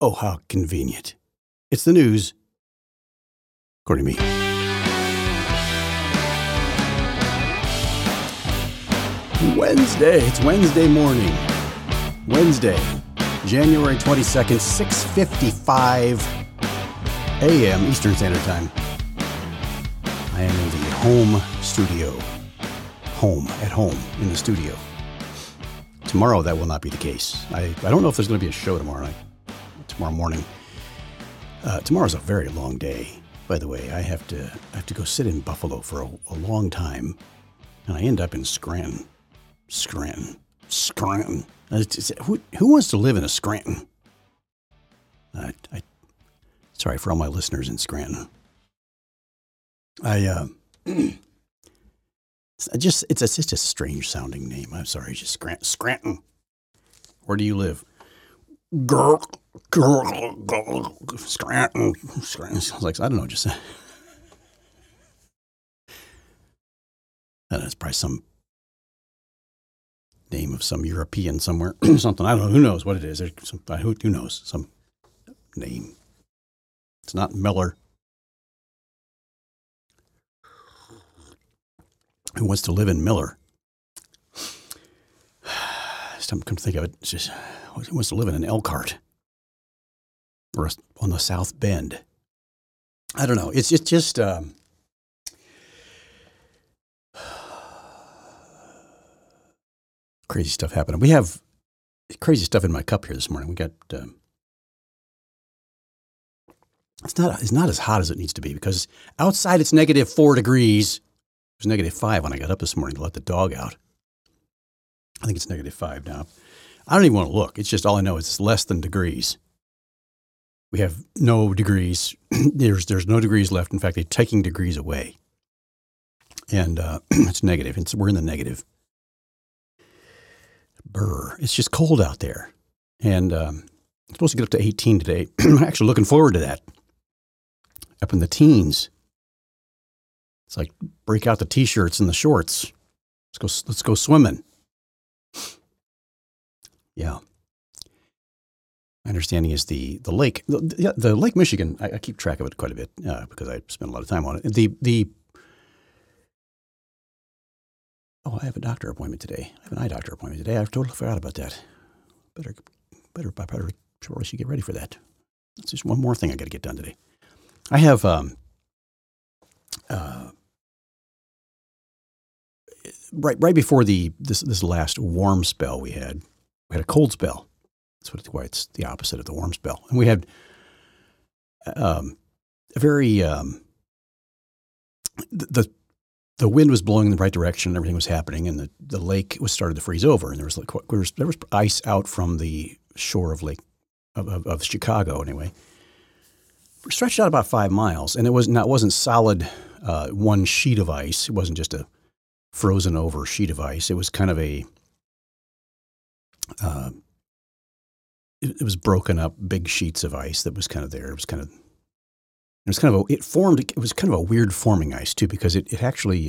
Oh, how convenient. It's the news, according to me. Wednesday. It's Wednesday morning. Wednesday, January 22nd, 6:55 a.m. Eastern Standard Time. I am in the home studio. At home, in the studio. Tomorrow, that will not be the case. I don't know if there's going to be a show tomorrow morning. Tomorrow's a very long day, by the way. I have to go sit in Buffalo for a long time, and I end up in Scranton. Scranton. Who wants to live in a Scranton? Sorry for all my listeners in Scranton. It's just a strange sounding name. I'm sorry, just Scranton. Where do you live? Scranton. Sounds like, I don't know, just it's probably some name of some European somewhere, something. I don't know. Who knows what it is? Who knows? Some name. It's not Miller. Who wants to live in Miller? Come to think of it, it's just who wants to live in an Elkhart or on the South Bend? I don't know. It's just crazy stuff happening. We have crazy stuff in my cup here this morning. We got it's not as hot as it needs to be because outside it's -4 degrees. It was -5 when I got up this morning to let the dog out. I think it's -5 now. I don't even want to look. It's just all I know is it's less than degrees. We have no degrees. There's no degrees left. In fact, they're taking degrees away. And it's negative. We're in the negative. Brr. It's just cold out there. And I'm supposed to get up to 18 today. I'm actually looking forward to that. Up in the teens. It's like break out the T-shirts and the shorts. Let's go swimming. Yeah. My understanding is the lake, the Lake Michigan. I keep track of it quite a bit because I spend a lot of time on it. I have a doctor appointment today. I have an eye doctor appointment today. I've totally forgot about that. Better probably should get ready for that. That's just one more thing I got to get done today. I have right before this last warm spell we had a cold spell. That's why it's the opposite of the warm spell. And we had a very the wind was blowing in the right direction and everything was happening, and the lake was started to freeze over, and there was ice out from the shore of Lake of Chicago anyway. Stretched out about 5 miles, and it wasn't solid one sheet of ice. It wasn't just a frozen over sheet of ice. It was kind of it was broken up big sheets of ice that was kind of there. It was kind of a weird forming ice too, because it actually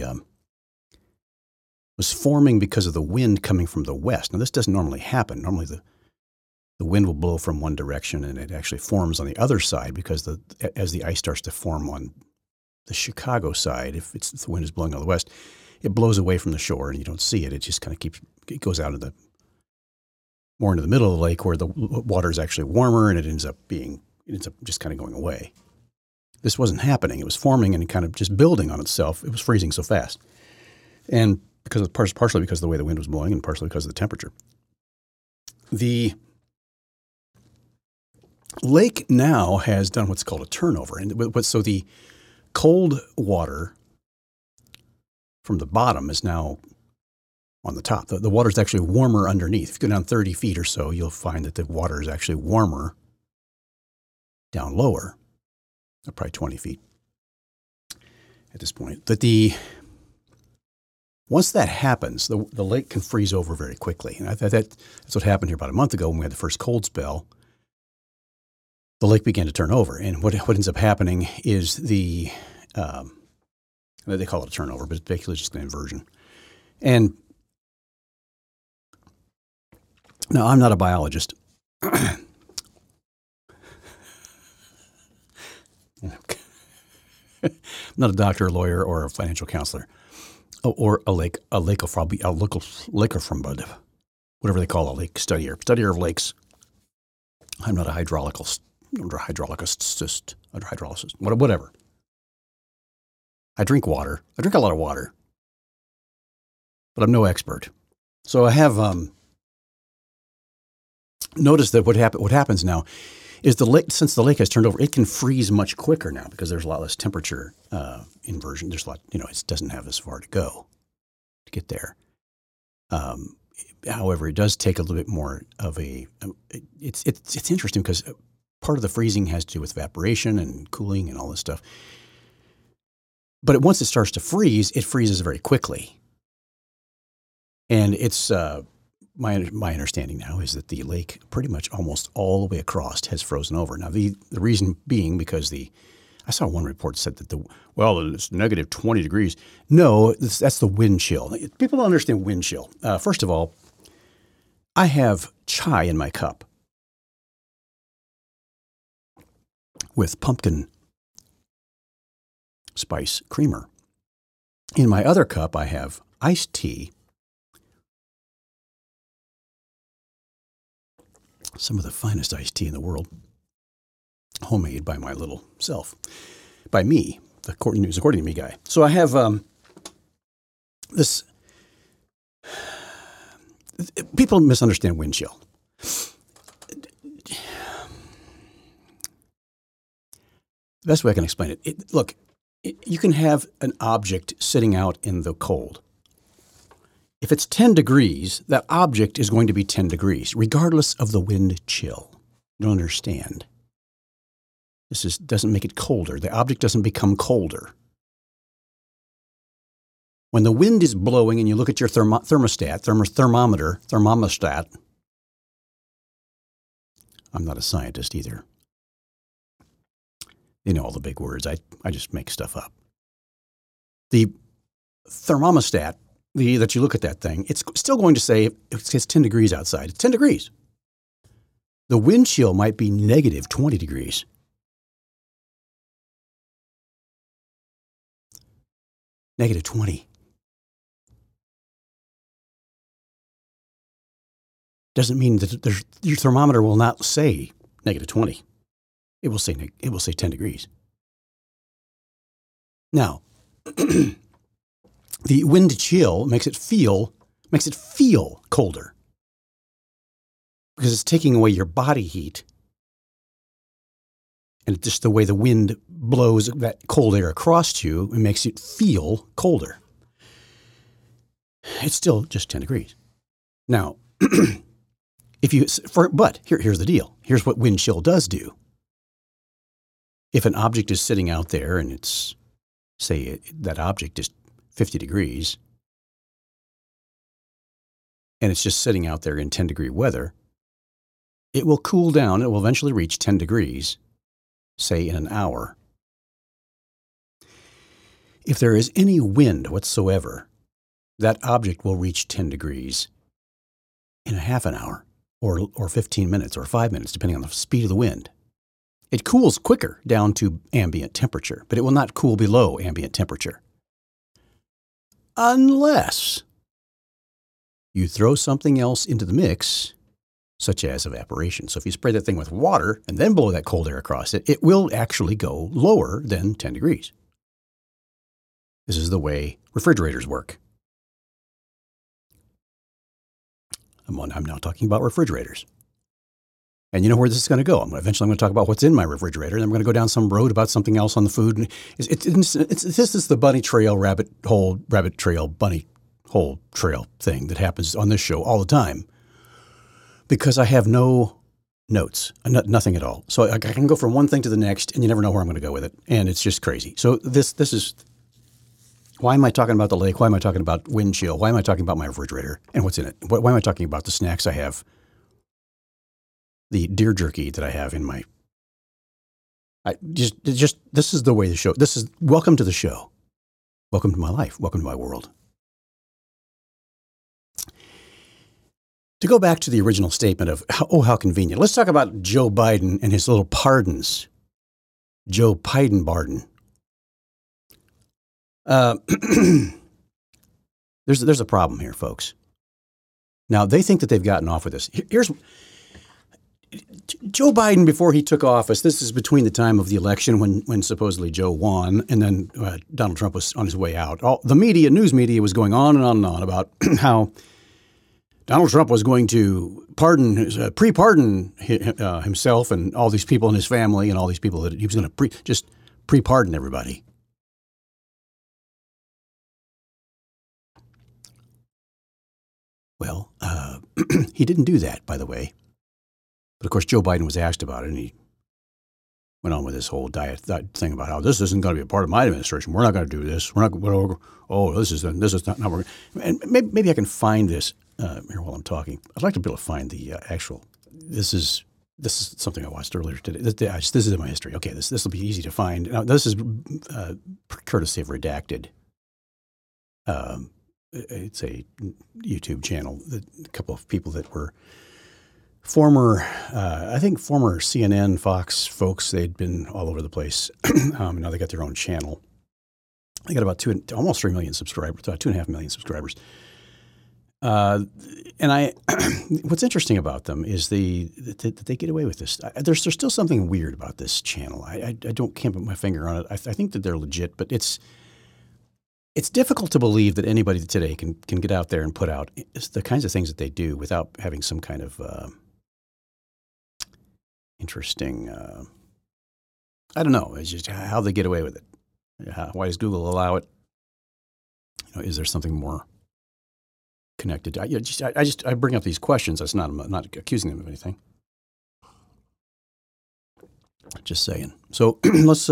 was forming because of the wind coming from the west. Now this doesn't normally happen. Normally the wind will blow from one direction and it actually forms on the other side because as the ice starts to form on the Chicago side, if the wind is blowing out of the west, it blows away from the shore and you don't see it. It just kind of it goes out more into the middle of the lake where the water is actually warmer and it ends up just kind of going away. This wasn't happening. It was forming and kind of just building on itself. It was freezing so fast. And partially because of the way the wind was blowing and partially because of the temperature. The lake now has done what's called a turnover. So the cold water from the bottom is now on the top. The water is actually warmer underneath. If you go down 30 feet or so, you'll find that the water is actually warmer down lower, probably 20 feet at this point. But once that happens, the lake can freeze over very quickly. And that's what happened here about a month ago when we had the first cold spell. The lake began to turn over. And what ends up happening is they call it a turnover, but it's basically just an inversion. And now, I'm not a biologist. I'm not a doctor, a lawyer, or a financial counselor, or a lakophobe, whatever they call a lake studier of lakes. I'm not a hydrologist, whatever. I drink water. I drink a lot of water, but I'm no expert. So I have noticed that what happens now is the lake, since the lake has turned over, it can freeze much quicker now because there's a lot less temperature inversion. There's a lot, it doesn't have as far to go to get there. However, it does take a little bit more of it's interesting because part of the freezing has to do with evaporation and cooling and all this stuff. But once it starts to freeze, it freezes very quickly. And it's my understanding now is that the lake pretty much almost all the way across has frozen over. Now, the reason being because I saw one report said that it's negative 20 degrees. No, that's the wind chill. People don't understand wind chill. First of all, I have chai in my cup with pumpkin spice creamer. In my other cup, I have iced tea, some of the finest iced tea in the world, homemade by my little self, by me, the according to me guy. So I have this. People misunderstand wind chill. The best way I can explain it, look, you can have an object sitting out in the cold. If it's 10 degrees, that object is going to be 10 degrees, regardless of the wind chill. You don't understand. This doesn't make it colder. The object doesn't become colder. When the wind is blowing and you look at your thermostat, I'm not a scientist either. You know all the big words. I just make stuff up. The thermostat, that you look at that thing, it's still going to say it's 10 degrees outside. It's 10 degrees. The wind chill might be negative 20 degrees. Negative 20. Doesn't mean that your thermometer will not say negative 20. It will say 10 degrees. Now, the wind chill makes it feel colder because it's taking away your body heat, and just the way the wind blows that cold air across you, it makes it feel colder. It's still just 10 degrees. Now, but here's the deal. Here's what wind chill does do. If an object is sitting out there and it's, say, that object is 50 degrees, and it's just sitting out there in 10-degree weather, it will cool down. It will eventually reach 10 degrees, say, in an hour. If there is any wind whatsoever, that object will reach 10 degrees in a half an hour or 15 minutes or 5 minutes, depending on the speed of the wind. It cools quicker down to ambient temperature, but it will not cool below ambient temperature. Unless you throw something else into the mix, such as evaporation. So if you spray that thing with water and then blow that cold air across it, it will actually go lower than 10 degrees. This is the way refrigerators work. I'm now talking about refrigerators. And you know where this is going to go. Eventually I'm going to talk about what's in my refrigerator, and then I'm going to go down some road about something else on the food. This is the bunny trail, rabbit trail, bunny hole trail thing that happens on this show all the time. Because I have no notes, nothing at all. So I can go from one thing to the next, and you never know where I'm going to go with it. And it's just crazy. So this is, why am I talking about the lake? Why am I talking about wind chill? Why am I talking about my refrigerator and what's in it? Why am I talking about the snacks I have? The deer jerky that I have in my, this is the way the show, welcome to the show. Welcome to my life. Welcome to my world. To go back to the original statement of, how convenient. Let's talk about Joe Biden and his little pardons. Joe Biden. Uh, there's a problem here, folks. Now, they think that they've gotten off with this. Here's Joe Biden, before he took office, this is between the time of the election when supposedly Joe won, and then Donald Trump was on his way out. The media, news media, was going on and on about how Donald Trump was going to pre-pardon himself and all these people in his family and all these people that he was going to just pre-pardon everybody. Well, he didn't do that, by the way. But of course, Joe Biden was asked about it, and he went on with this whole thing about how this isn't going to be a part of my administration. We're not going to do this. We're not. This is not. And maybe I can find this here while I'm talking. I'd like to be able to find the actual. This is something I watched earlier today. This is in my history. Okay, this will be easy to find. Now, this is courtesy of Redacted. It's a YouTube channel. A couple of people that were former CNN, Fox folks. They'd been all over the place. Now they got their own channel. They got about almost 3 million subscribers, 2.5 million subscribers. And what's interesting about them is that they get away with this. There's still something weird about this channel. I can't put my finger on it. I think that they're legit, but it's difficult to believe that anybody today can get out there and put out the kinds of things that they do without having some kind of interesting, I don't know. It's just how they get away with it. Why does Google allow it? Is there something more connected? I bring up these questions. I'm not accusing them of anything. Just saying. So let's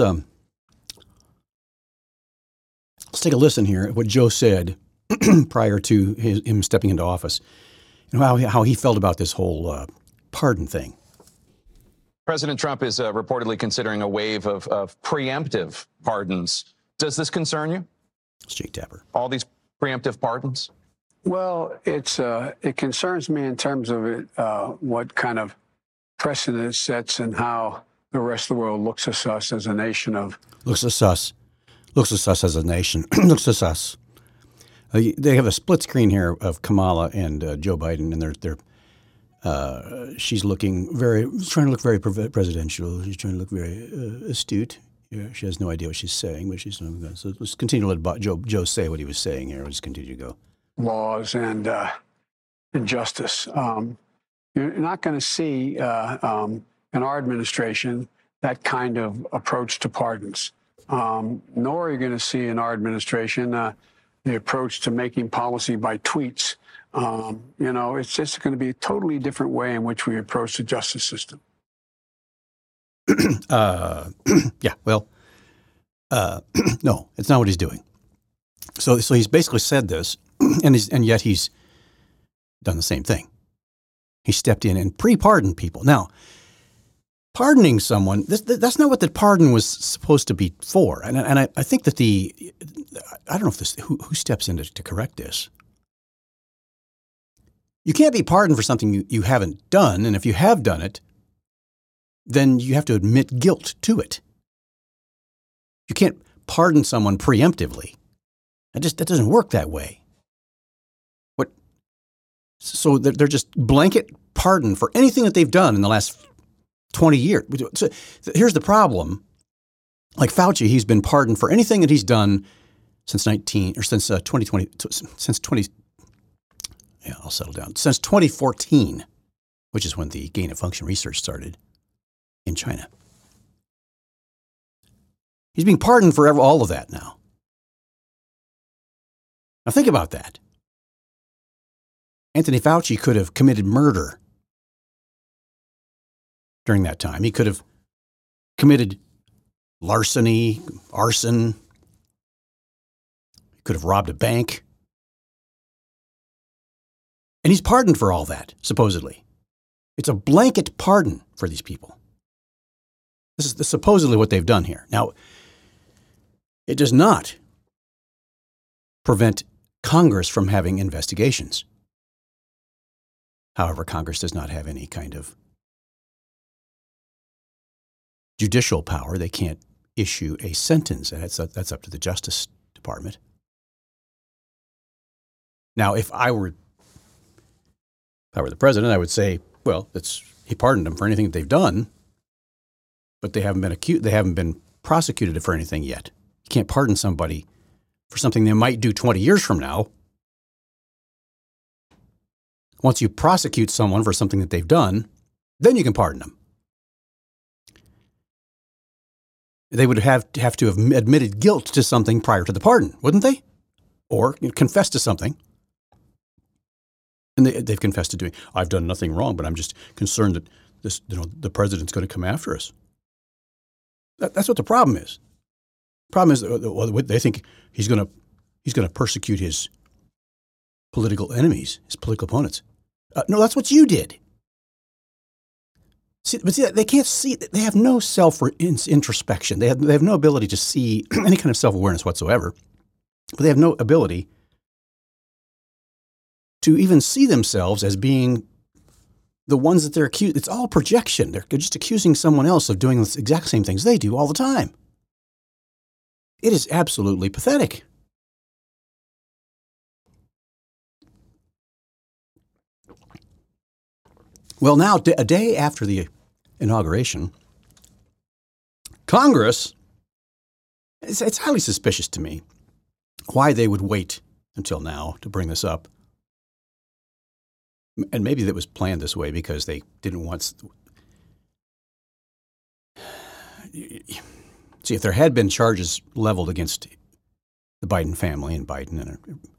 take a listen here at what Joe said prior to him stepping into office and how he felt about this whole pardon thing. President Trump is reportedly considering a wave of preemptive pardons. Does this concern you? It's Jake Tapper. All these preemptive pardons? Well, it concerns me in terms of what kind of precedent it sets and how the rest of the world looks at us as a nation of... Looks at us as a nation. Looks at us. They have a split screen here of Kamala and Joe Biden, and they're she's trying to look very presidential. She's trying to look very astute. Yeah, she has no idea what she's saying, but she's so let's continue to let Joe say what he was saying here. We'll just continue to go. Laws and justice. You're not going to see in our administration that kind of approach to pardons. Nor are you going to see in our administration the approach to making policy by tweets. It's just going to be a totally different way in which we approach the justice system. Yeah, well, no, it's not what he's doing. So he's basically said this, and yet he's done the same thing. He stepped in and pre-pardoned people. Now, pardoning someone, that's not what the pardon was supposed to be for. And I think that I don't know if who steps in to correct this. You can't be pardoned for something you haven't done, and if you have done it, then you have to admit guilt to it. You can't pardon someone preemptively. That doesn't work that way. So they're just blanket pardon for anything that they've done in the last 20 years. So here's the problem. Like Fauci, he's been pardoned for anything that he's done since 2020, I'll settle down. Since 2014, which is when the gain of function research started in China. He's being pardoned for all of that now. Now think about that. Anthony Fauci could have committed murder during that time. He could have committed larceny, arson. He could have robbed a bank. And he's pardoned for all that, supposedly. It's a blanket pardon for these people. This is supposedly what they've done here. Now, it does not prevent Congress from having investigations. However, Congress does not have any kind of judicial power. They can't issue a sentence. That's up to the Justice Department. Now, if I were the president, I would say, well, he pardoned them for anything that they've done, but they haven't been prosecuted for anything yet. You can't pardon somebody for something they might do 20 years from now. Once you prosecute someone for something that they've done, then you can pardon them. They would have to have admitted guilt to something prior to the pardon, wouldn't they? Or confess to something. And they've confessed to doing, I've done nothing wrong, but I'm just concerned that the president's going to come after us. That's what the problem is. The problem is that they think he's going to persecute his political enemies, his political opponents. No, that's what you did. See, they can't see. They have no self-introspection. They have no ability to see any kind of self-awareness whatsoever. But they have no ability to even see themselves as being the ones that they're accused. It's all projection. They're just accusing someone else of doing the exact same things they do all the time. It is absolutely pathetic. Well, now, a day after the inauguration, Congress, it's highly suspicious to me why they would wait until now to bring this up. And maybe that was planned this way because they didn't want. See, if there had been charges leveled against the Biden family and Biden,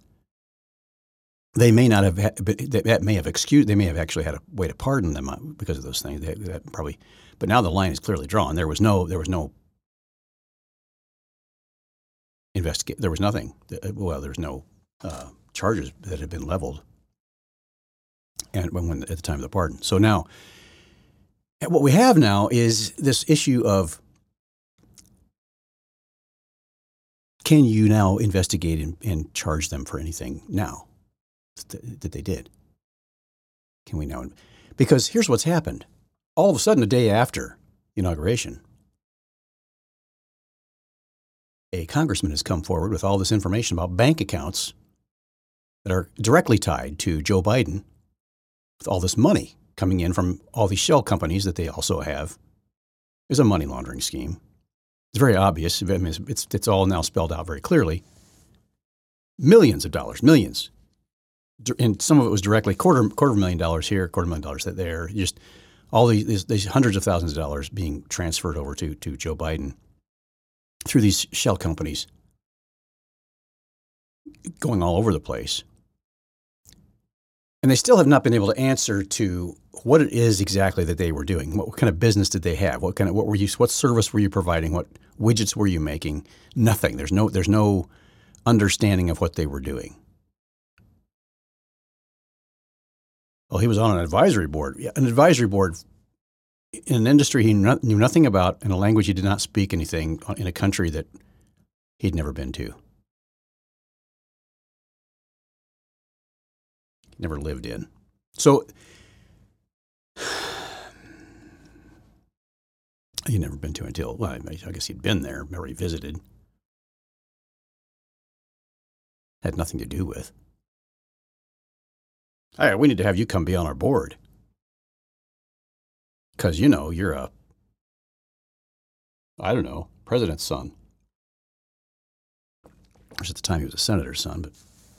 they may not have. That may have excused. They may have actually had a way to pardon them because of those things. That probably, but now the line is clearly drawn. There was no investigate. There was nothing. Well, there was no charges that had been leveled. And at the time of the pardon. So now, what we have now is this issue of, can you now investigate and charge them for anything now that they did? Can we now? Because here's what's happened. All of a sudden, the day after the inauguration, a congressman has come forward with all this information about bank accounts that are directly tied to Joe Biden, with all this money coming in from all these shell companies that they also have. There's a money laundering scheme. It's very obvious. I mean, it's all now spelled out very clearly. Millions of dollars, millions. And some of it was directly quarter of $1,000,000 here, $250,000 there. Just all these hundreds of thousands of dollars being transferred over to Joe Biden through these shell companies going all over the place. And they still have not been able to answer to what it is exactly that they were doing. What kind of business did they have? What service were you providing? What widgets were you making? Nothing. There's no understanding of what they were doing. Well, he was on an advisory board. Yeah, an advisory board in an industry he knew nothing about, in a language he did not speak anything, in a country that he'd never been to. Never lived in. So he'd never been to until, well, I guess he'd been there, already visited. Had nothing to do with. Hey, we need to have you come be on our board. Because, you're president's son. Of course, at the time he was a senator's son, but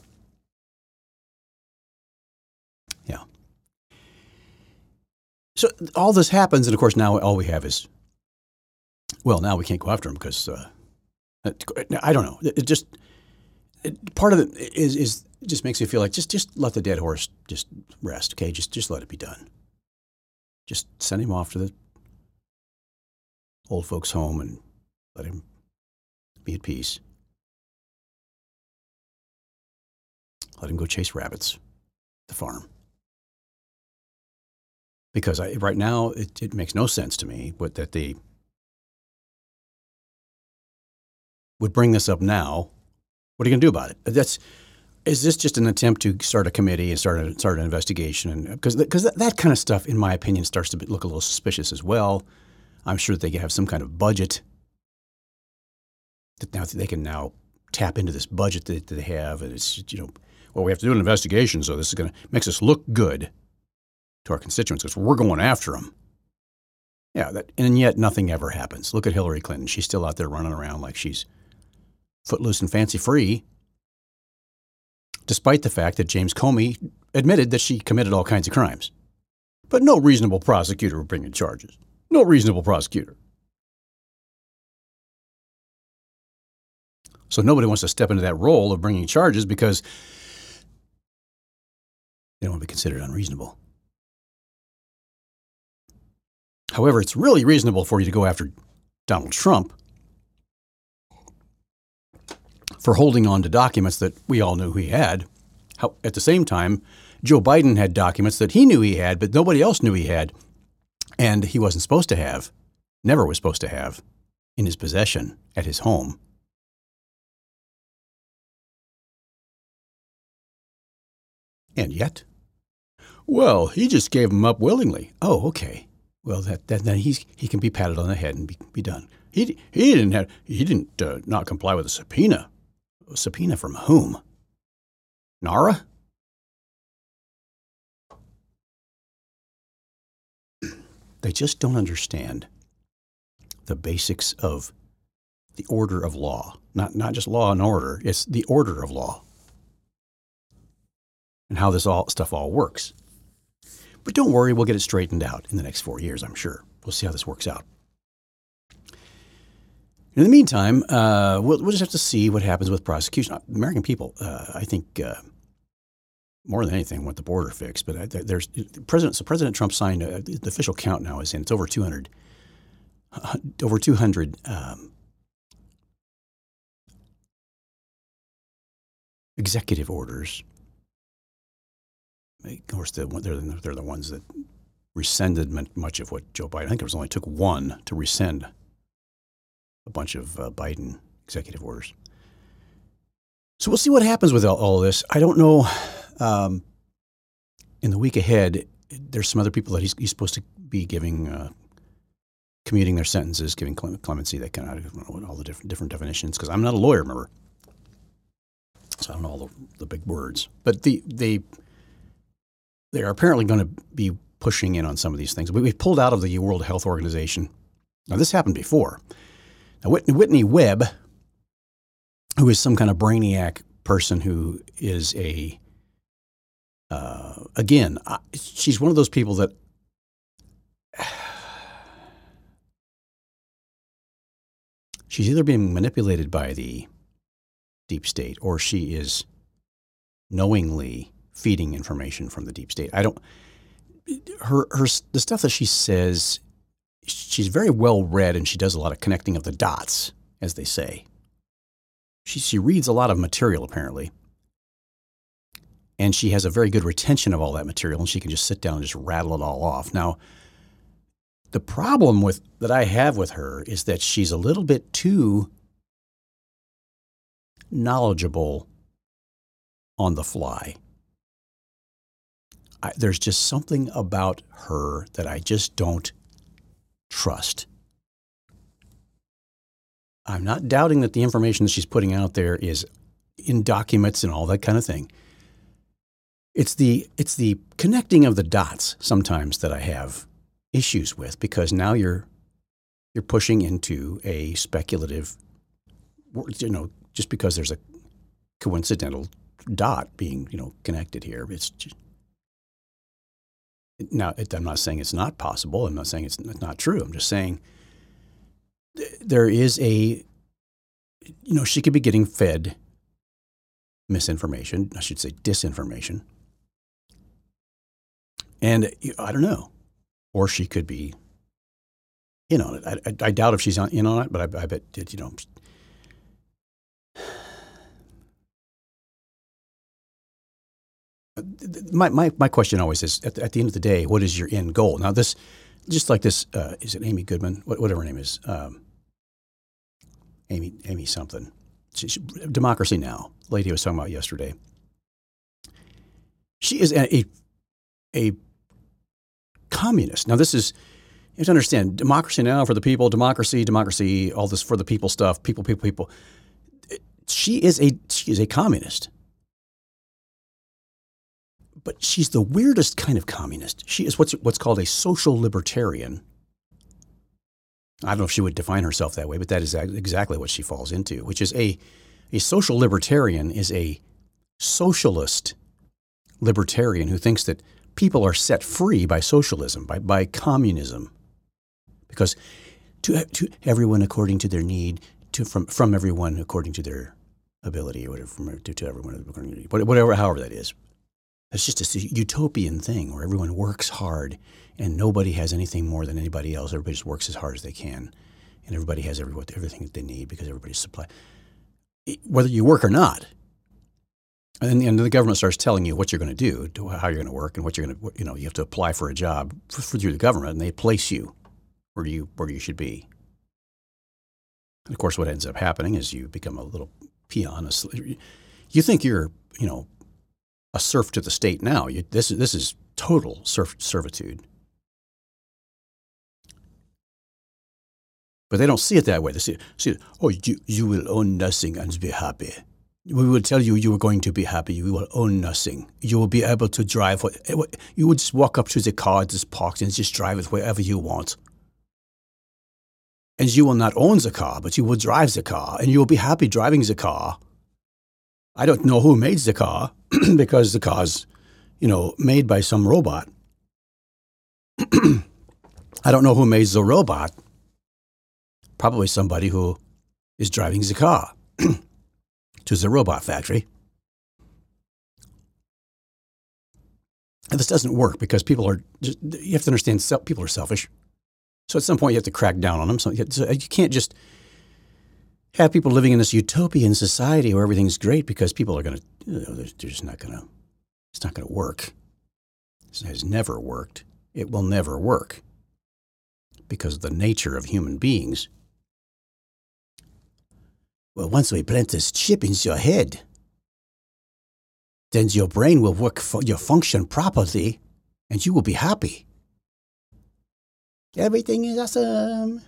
yeah. So all this happens, and of course now all we have is, well, now we can't go after him because, I don't know. Part of it is just makes me feel like just let the dead horse just rest, okay? Just let it be done. Just send him off to the old folks' home and let him be at peace. Let him go chase rabbits at the farm. Because right now, it makes no sense to me that they would bring this up now. What are you going to do about it? Is this just an attempt to start a committee and start an investigation? And because that kind of stuff, in my opinion, starts to look a little suspicious as well. I'm sure that they have some kind of budget that now they can now tap into this budget that they have, and it's well, we have to do an investigation, so this is going to makes us look good to our constituents because we're going after them. Yeah, and yet nothing ever happens. Look at Hillary Clinton; she's still out there running around like she's footloose and fancy free, despite the fact that James Comey admitted that she committed all kinds of crimes. But no reasonable prosecutor would bring in charges. No reasonable prosecutor. So nobody wants to step into that role of bringing charges because they don't want to be considered unreasonable. However, it's really reasonable for you to go after Donald Trump for holding on to documents that we all knew he had. At the same time, Joe Biden had documents that he knew he had, but nobody else knew he had, and he wasn't supposed to have, never was supposed to have, in his possession at his home. And yet, well, he just gave them up willingly. Oh, okay. Well, then he can be patted on the head and be done. He didn't not comply with a subpoena. A subpoena from whom? NARA? They just don't understand the basics of the order of law. Not just law and order, it's the order of law and how this stuff all works. But don't worry, we'll get it straightened out in the next 4 years, I'm sure. We'll see how this works out. In the meantime, we'll just have to see what happens with prosecution. American people, I think, more than anything, want the border fixed. But President Trump signed the official count now is in. It's over 200. Over 200 executive orders. Of course, they're the ones that rescinded much of what Joe Biden. I think it only took one to rescind a bunch of Biden executive orders. So we'll see what happens with all of this. I don't know. In the week ahead, there's some other people that he's supposed to be giving, commuting their sentences, giving clemency. That kind of, I don't know what all the different definitions, because I'm not a lawyer, remember. So I don't know all the big words. But they are apparently going to be pushing in on some of these things. We've pulled out of the World Health Organization. Now, this happened before. Now, Whitney Webb, who is some kind of brainiac person who is she's one of those people that she's either being manipulated by the deep state or she is knowingly feeding information from the deep state. The stuff that she says, she's very well read and she does a lot of connecting of the dots, as they say. She reads a lot of material, apparently. And she has a very good retention of all that material, and she can just sit down and just rattle it all off. Now, the problem that I have with her is that she's a little bit too knowledgeable on the fly. There's just something about her that I just don't trust. I'm not doubting that the information that she's putting out there is in documents and all that kind of thing. It's the connecting of the dots sometimes that I have issues with, because now you're pushing into a speculative, just because there's a coincidental dot being, connected here. It's just, now, I'm not saying it's not possible. I'm not saying it's not true. I'm just saying there is she could be getting fed misinformation. I should say disinformation. And I don't know. Or she could be in on it. I doubt if she's in on it, but I bet, My question always is, at the end of the day, what is your end goal? Now, this, just like this, is it Amy Goodman? Whatever her name is. Amy something. Democracy Now! The lady I was talking about yesterday. She is a communist. Now, this is, you have to understand, Democracy Now! For the people, democracy, all this for the people stuff, people. she is a communist. But she's the weirdest kind of communist. She is what's called a social libertarian. I don't know if she would define herself that way, but that is exactly what she falls into, which is a social libertarian is a socialist libertarian who thinks that people are set free by socialism, by communism, because to everyone according to their need, from everyone according to their ability, or whatever, to everyone according to whatever, however that is. It's just a utopian thing where everyone works hard and nobody has anything more than anybody else. Everybody just works as hard as they can, and everybody has everything that they need because everybody's supplied, whether you work or not. And the government starts telling you what you're going to do, how you're going to work, and what you're going to, you have to apply for a job through the government, and they place you where you should be. And of course, what ends up happening is you become a little peon. You think you're, a serf to the state now. This is total servitude. But they don't see it that way. They see it, oh, you will own nothing and be happy. We will tell you are going to be happy. You will own nothing. You will be able to drive. You would just walk up to the car that's parked and just drive it wherever you want. And you will not own the car, but you will drive the car, and you will be happy driving the car. I don't know who made the car because the car's, made by some robot. I don't know who made the robot. Probably somebody who is driving the car to the robot factory. And this doesn't work because you have to understand, people are selfish. So at some point you have to crack down on them. So you can't just have people living in this utopian society where everything's great because people are going to, they're just not going to, it's not going to work. It has never worked. It will never work because of the nature of human beings. Well, once we plant this chip into your head, then your brain will work for your function properly, and you will be happy. Everything is awesome.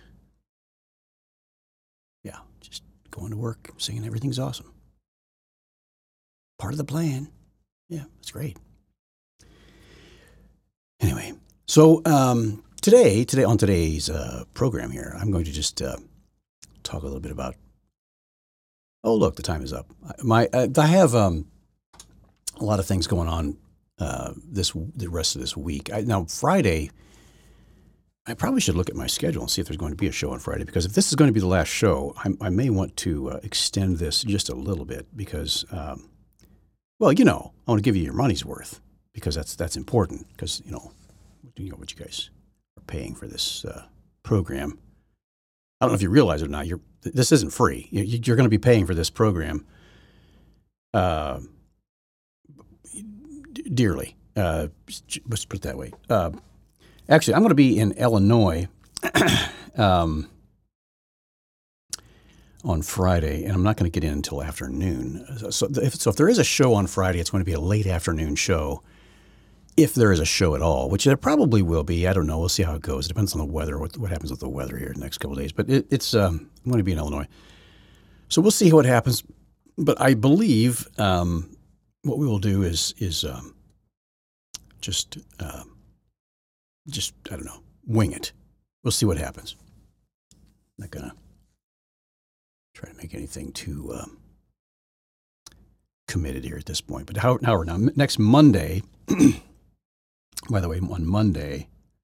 Yeah, just going to work, saying everything's awesome. Part of the plan. Yeah, it's great. Anyway, so today on today's program here, I'm going to just talk a little bit about. Oh, look, the time is up. I have a lot of things going on the rest of this week. Now, Friday, I probably should look at my schedule and see if there's going to be a show on Friday, because if this is going to be the last show, I may want to extend this just a little bit because, I want to give you your money's worth because that's important because, what you guys are paying for this program. I don't know if you realize it or not. This isn't free. You're going to be paying for this program dearly. Let's put it that way. Actually, I'm going to be in Illinois on Friday, and I'm not going to get in until afternoon. So if there is a show on Friday, it's going to be a late afternoon show. If there is a show at all, which there probably will be. I don't know. We'll see how it goes. It depends on the weather, what happens with the weather here the next couple of days. But I'm going to be in Illinois. So we'll see what happens. But I believe what we will do is just I don't know, wing it. We'll see what happens. I'm not going to try to make anything too committed here at this point. But however, now next Monday, by the way, on Monday,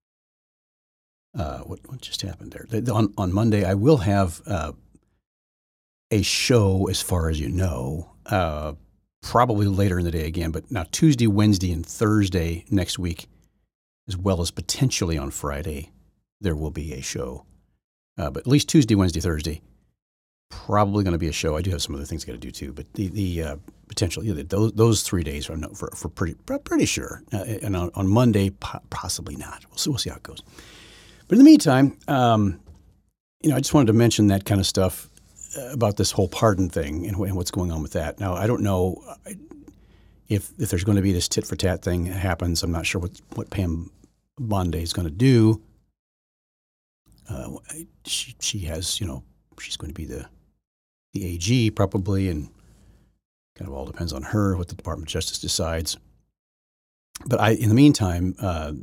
what just happened there? On Monday, I will have a show, as far as you know, probably later in the day again. But now Tuesday, Wednesday, and Thursday next week, as well as potentially on Friday, there will be a show. But at least Tuesday, Wednesday, Thursday, probably going to be a show. I do have some other things I got to do too, but the potential, those 3 days are for pretty sure. And on Monday, possibly not. We'll see how it goes. But in the meantime, I just wanted to mention that kind of stuff about this whole pardon thing and what's going on with that. Now, I don't know if there's going to be this tit for tat thing that happens. I'm not sure what Pam Bondi is going to do. She has, she's going to be the the AG probably, and kind of all depends on her, what the Department of Justice decides. But in the meantime,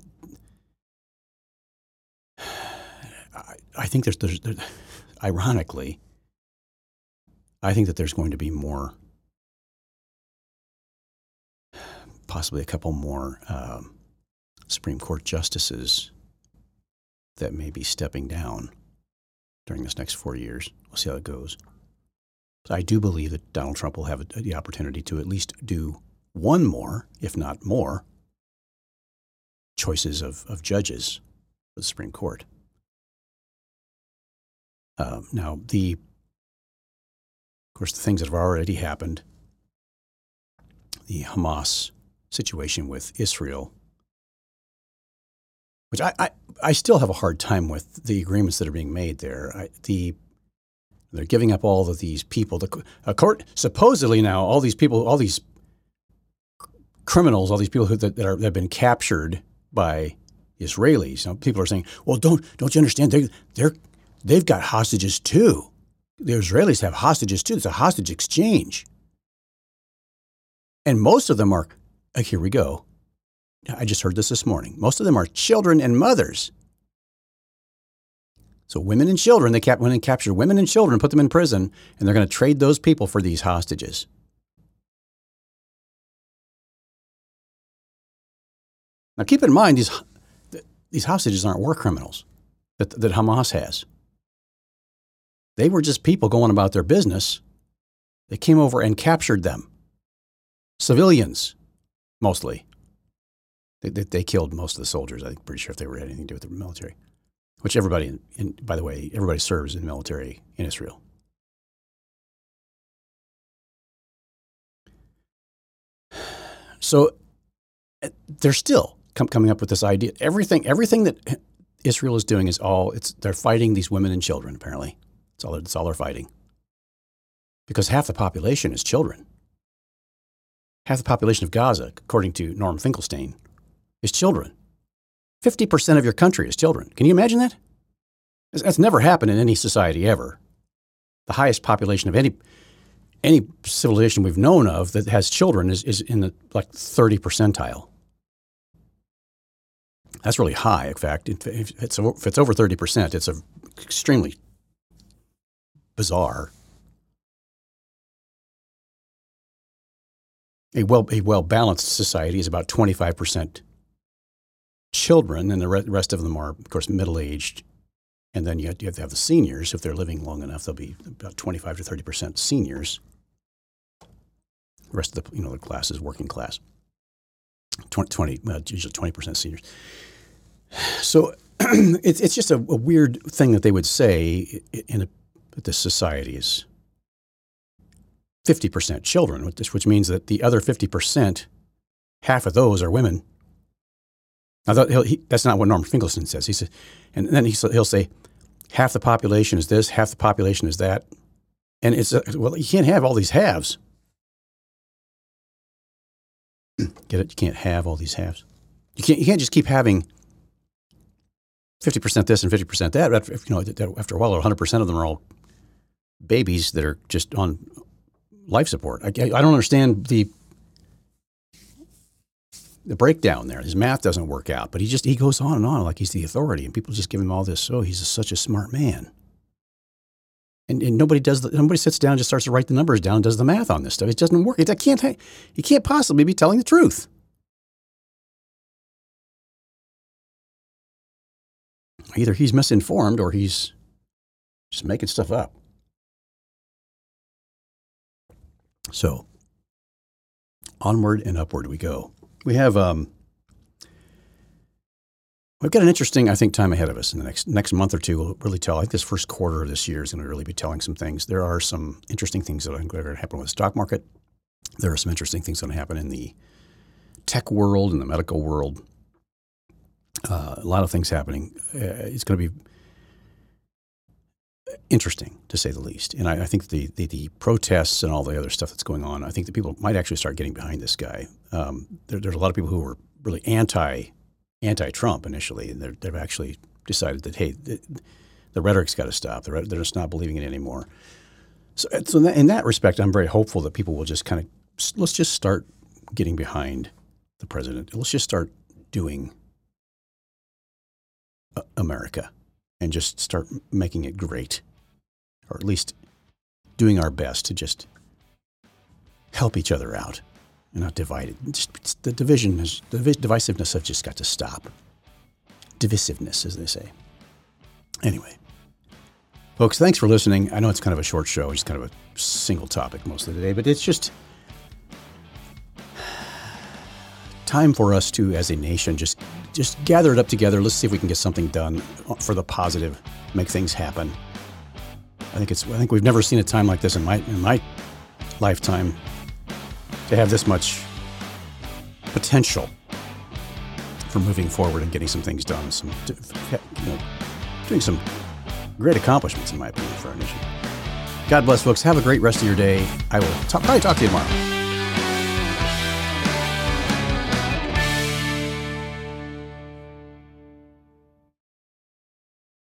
I think there's ironically, I think that there's going to be more, possibly a couple more Supreme Court justices that may be stepping down during this next 4 years. We'll see how it goes. But I do believe that Donald Trump will have the opportunity to at least do one more, if not more, choices of judges for the Supreme Court. Now, of course, the things that have already happened, the Hamas situation with Israel, which I still have a hard time with the agreements that are being made there. They're giving up all of these people. A court, supposedly now, all these people, all these criminals, all these people that have been captured by Israelis. Now, people are saying, "Well, don't you understand? They've got hostages too. The Israelis have hostages too. It's a hostage exchange." And most of them are, here we go. I just heard this morning. Most of them are children and mothers. So women and children, went and captured women and children, put them in prison, and they're going to trade those people for these hostages. Now keep in mind, these hostages aren't war criminals that Hamas has. They were just people going about their business. They came over and captured them. Civilians, mostly. They killed most of the soldiers. I'm pretty sure if they were anything to do with the military, which everybody, by the way, everybody serves in the military in Israel. So they're still coming up with this idea. Everything that Israel is doing they're fighting these women and children, apparently. That's all they're fighting. Because half the population is children. Half the population of Gaza, according to Norm Finkelstein, is children. 50% of your country is children. Can you imagine that? That's never happened in any society ever. The highest population of any civilization we've known of that has children is in the 30 percentile. That's really high. In fact, if it's over 30%, it's extremely bizarre. A well-balanced society is about 25% children, and the rest of them are, of course, middle-aged. And then you have to have the seniors. If they're living long enough, they'll be about 25 to 30% seniors. The rest of the class is working class. Usually 20% seniors. So it's just a weird thing that they would say that this society is 50% children, which means that the other 50%, half of those are women. Now, that's not what Norman Finkelstein says. He says, and then he'll say, half the population is this, half the population is that. And you can't have all these halves. Get it? You can't have all these halves. You can't just keep having 50% this and 50% that. After a while, 100% of them are all babies that are just on life support. I don't understand the breakdown there. His math doesn't work out, but he goes on and on like he's the authority, and people just give him all this. Oh, he's such a smart man. And nobody sits down and just starts to write the numbers down and does the math on this stuff. It doesn't work. He can't possibly be telling the truth. Either he's misinformed or he's just making stuff up. So, onward and upward we go. We've got an interesting, I think, time ahead of us in the next month or two. Will really tell. I think this first quarter of this year is going to really be telling some things. There are some interesting things that are going to happen with the stock market. There are some interesting things going to happen in the tech world and the medical world. A lot of things happening. It's going to be interesting, to say the least. And I think the protests and all the other stuff that's going on, I think that people might actually start getting behind this guy. There's a lot of people who were really anti-Trump initially, and they've actually decided that, hey, the rhetoric's got to stop. They're just not believing it anymore. So in that respect, I'm very hopeful that people will just kind of, let's just start getting behind the president. Let's just start doing America and just start making it great, or at least doing our best to just help each other out and not divide it. The divisiveness has just got to stop. Divisiveness, as they say. Anyway, folks, thanks for listening. I know it's kind of a short show, just kind of a single topic most of the day, but it's just time for us to, as a nation, just gather it up together. Let's see if we can get something done for the positive, make things happen. I think we've never seen a time like this in my lifetime to have this much potential for moving forward and getting some things done. Doing some great accomplishments, in my opinion, for our nation. God bless, folks. Have a great rest of your day. I will probably talk to you tomorrow.